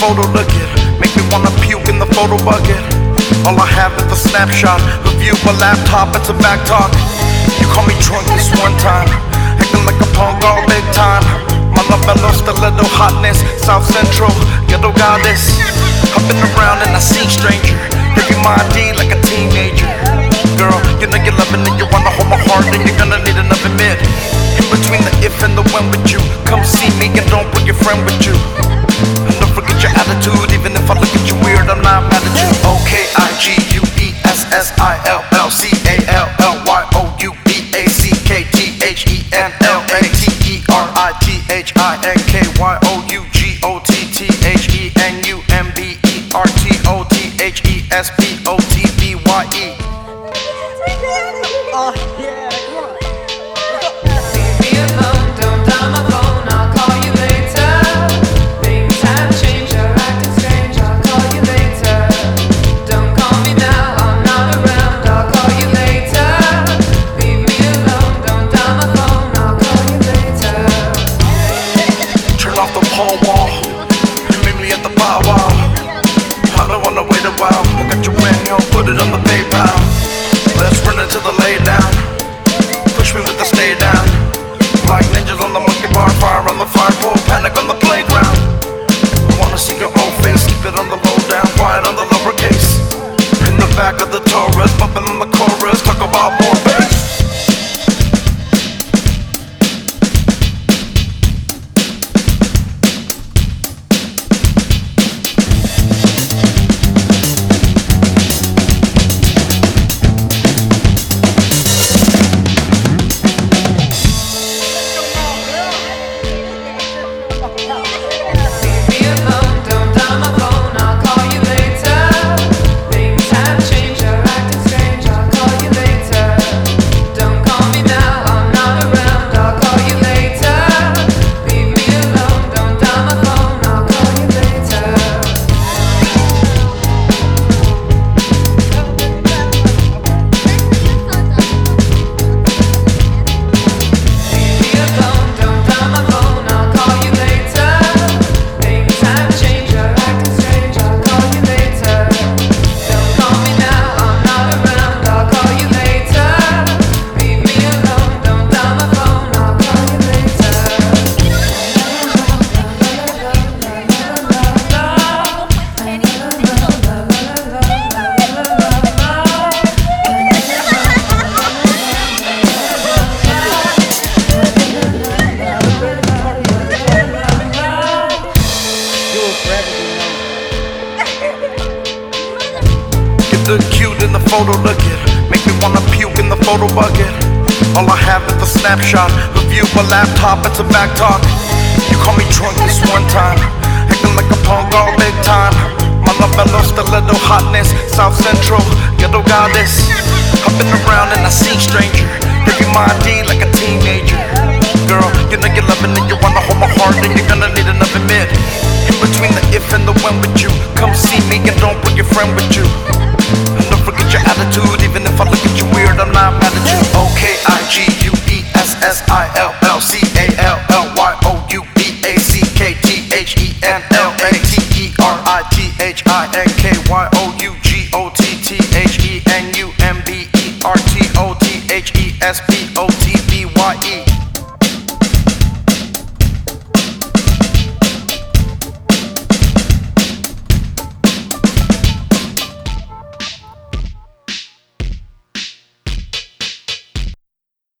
photo, look it. Make me wanna puke in the photo bucket. All I have is a snapshot of you, a laptop, it's a back talk. You call me drunk this one time, acting like a punk all big time. My labello, stiletto, hotness, South Central, ghetto goddess. I've been around and I seen stranger, give you my ID like a teenager. Girl, you know you're loving it, you wanna hold my heart, then you're gonna need another mid. In between the if and the when with you, come see me and don't bring your friend with you. And don't forget your attitude, even if I look at you weird, I'm not mad at you. OKIGUBSSILLYOUBACKTHERTOTBYE. Oh yeah, come on. Leave me alone, don't dial my phone, I'll call you later. Things have changed, you're acting strange, I'll call you later. Don't call me now, I'm not around, I'll call you later. Leave me alone, don't dial my phone, I'll call you later. Turn off the pole wall, you meet me at the power wall. I don't wanna wait a while, I got your manual, put it on the PayPal. Let's run into the lay down, push me with the stay down. Like ninjas on the monkey bar, fire on the fire pole, panic on the playground. I wanna see your old face, keep it on the low down, quiet on the lowercase. In the back of the Taurus, bumping on the chorus, talk about more bass. Leave me alone, don't dial my phone, I'll call you later. Things have changed, you're acting strange, I'll call you later. Don't call me now, I'm not around, I'll call you later. Leave me alone, don't dial my phone, I'll call you later. Leave me alone, don't dial my phone, I'll call you later. Things have changed, you're acting strange, I'll call you later. Don't call me now, I'm not around, I'll call you later. Leave me alone, don't dial my phone, I'll call you later. You will forever be known. You look cute in the photo, look it. Make me wanna puke in the photo bucket. All I have is a snapshot of you, a laptop, it's a back talk. You call me drunk this one time, acting like a punk all big time. My labello, stiletto, hotness, South Central, ghetto goddess. I've been around and I seen stranger, give you my ID like a teenager. Girl, you know you're loving it, you wanna hold my heart, then you're gonna need another mid. In between the if and the when with you, come see me and don't bring your friend with you. And don't forget your attitude, even if I look at you weird, I'm not mad at you. OKIGUBSSILLYOUBACKTHERTOTBYE.